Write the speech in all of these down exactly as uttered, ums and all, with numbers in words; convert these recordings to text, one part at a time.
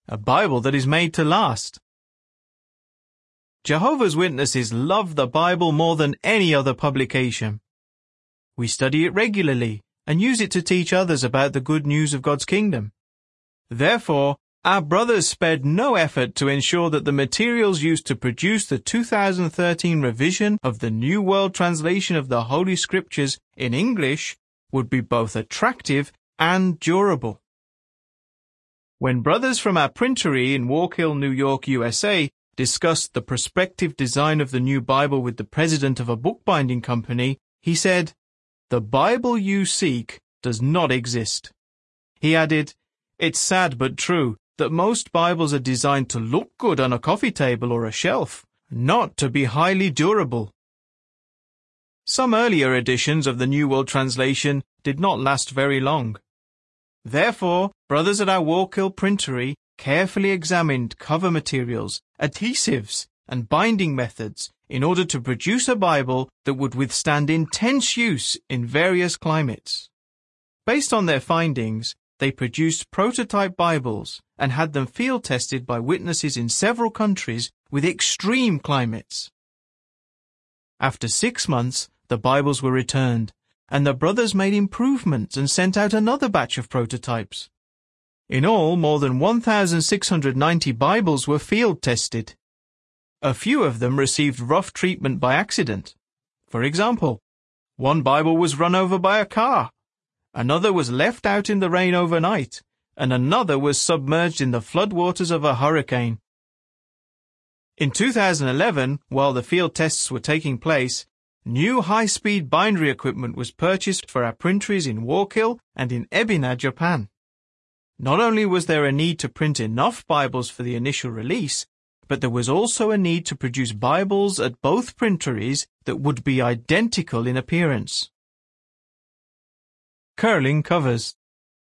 a Bible that is made to last. Jehovah's Witnesses love the Bible more than any other publication. We study it regularly and use it to teach others about the good news of God's kingdom. Therefore, our brothers spared no effort to ensure that the materials used to produce the two thousand thirteen revision of the New World Translation of the Holy Scriptures in English would be both attractive and durable. When brothers from our printery in Walk Hill, New York, U S A discussed the prospective design of the new Bible with the president of a bookbinding company, he said, "The Bible you seek does not exist." He added, "It's sad but true that most Bibles are designed to look good on a coffee table or a shelf, not to be highly durable." Some earlier editions of the New World Translation did not last very long. Therefore, brothers at our Walk Hill printery carefully examined cover materials, adhesives, and binding methods in order to produce a Bible that would withstand intense use in various climates. Based on their findings, they produced prototype Bibles and had them field tested by witnesses in several countries with extreme climates. After six months, the Bibles were returned, and the brothers made improvements and sent out another batch of prototypes. In all, more than one thousand six hundred ninety Bibles were field tested. A few of them received rough treatment by accident. For example, one Bible was run over by a car, another was left out in the rain overnight, and another was submerged in the floodwaters of a hurricane. In two thousand eleven, while the field tests were taking place, new high-speed bindery equipment was purchased for our printeries in Walk Hill and in Ebina, Japan. Not only was there a need to print enough Bibles for the initial release, but there was also a need to produce Bibles at both printeries that would be identical in appearance. Curling covers.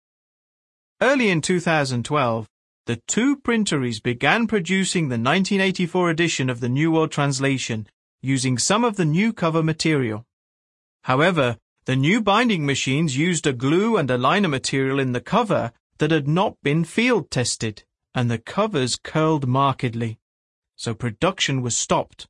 Early in two thousand twelve, the two printeries began producing the nineteen eighty-four edition of the New World Translation using some of the new cover material. However, the new binding machines used a glue and a liner material in the cover that had not been field tested, and the covers curled markedly, so production was stopped.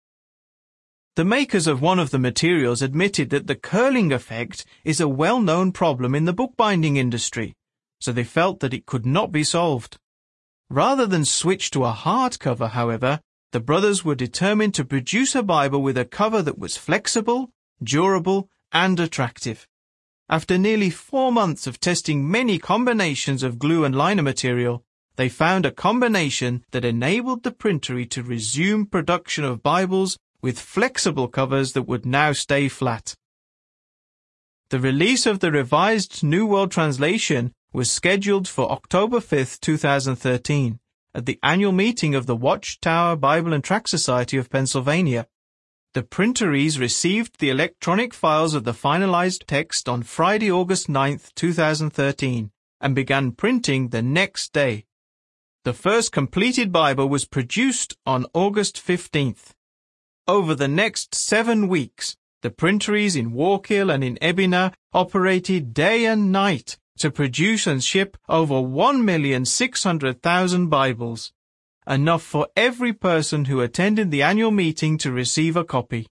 The makers of one of the materials admitted that the curling effect is a well-known problem in the bookbinding industry, so they felt that it could not be solved. Rather than switch to a hardcover, however, the brothers were determined to produce a Bible with a cover that was flexible, durable, and attractive. After nearly four months of testing many combinations of glue and liner material, they found a combination that enabled the printery to resume production of Bibles with flexible covers that would now stay flat. The release of the revised New World Translation was scheduled for October fifth, two thousand thirteen, at the annual meeting of the Watchtower Bible and Tract Society of Pennsylvania. The printeries received the electronic files of the finalized text on Friday, August ninth, two thousand thirteen, and began printing the next day. The first completed Bible was produced on August fifteenth. Over the next seven weeks, the printeries in Walk Hill and in Ebina operated day and night to produce and ship over one million six hundred thousand Bibles, enough for every person who attended the annual meeting to receive a copy.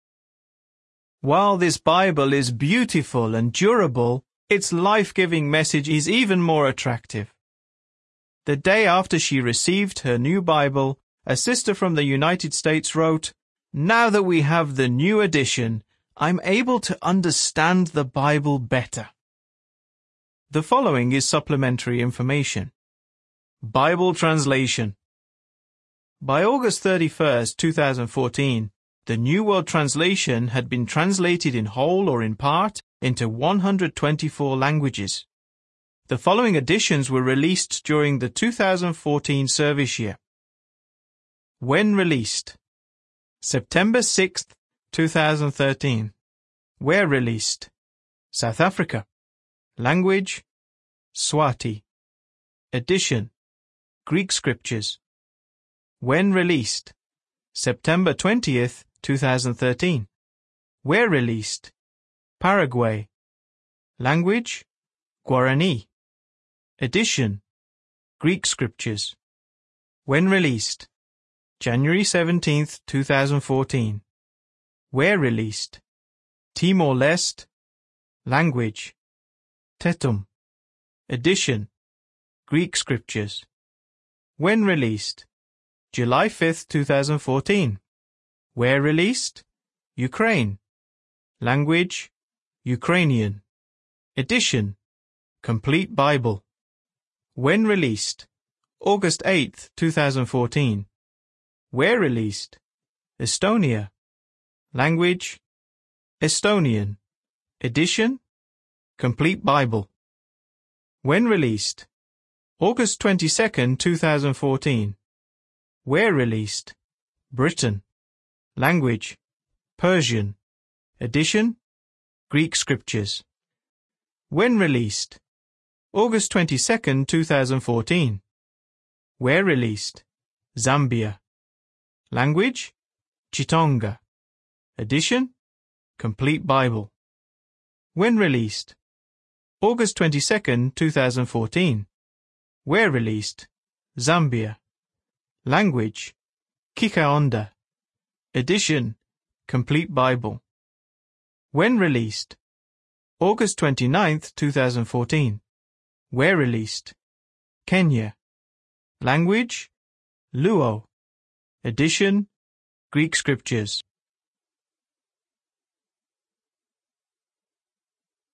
While this Bible is beautiful and durable, its life-giving message is even more attractive. The day after she received her new Bible, a sister from the United States wrote, "Now that we have the new edition, I'm able to understand the Bible better." The following is supplementary information. Bible translation. By August thirty-first, two thousand fourteen, the New World Translation had been translated in whole or in part into one hundred twenty-four languages. The following editions were released during the two thousand fourteen service year. When released: September sixth, two thousand thirteen. Where released: South Africa. Language: Swati. Edition: Greek Scriptures. When released: September twentieth, two thousand thirteen. Where released: Paraguay. Language: Guarani. Edition: Greek Scriptures. When released? January seventeenth, two thousand fourteen. Where released? Timor-Leste. Language: Tetum. Edition: Greek Scriptures. When released? July fifth, two thousand fourteen. Where released? Ukraine. Language: Ukrainian. Edition: Complete Bible. When released? August eighth, two thousand fourteen. Where released? Estonia. Language: Estonian. Edition: Complete Bible. When released? August twenty-second, two thousand fourteen. Where released? Britain. Language: Persian. Edition: Greek Scriptures. When released? August twenty-second, two thousand fourteen. Where released? Zambia. Language: Chitonga. Edition: Complete Bible. When released? August twenty-second, two thousand fourteen. Where released? Zambia. Language: Kikaonda. Edition: Complete Bible. When released? August twenty-ninth, two thousand fourteen. Where released? Kenya. Language: Luo. Edition: Greek Scriptures.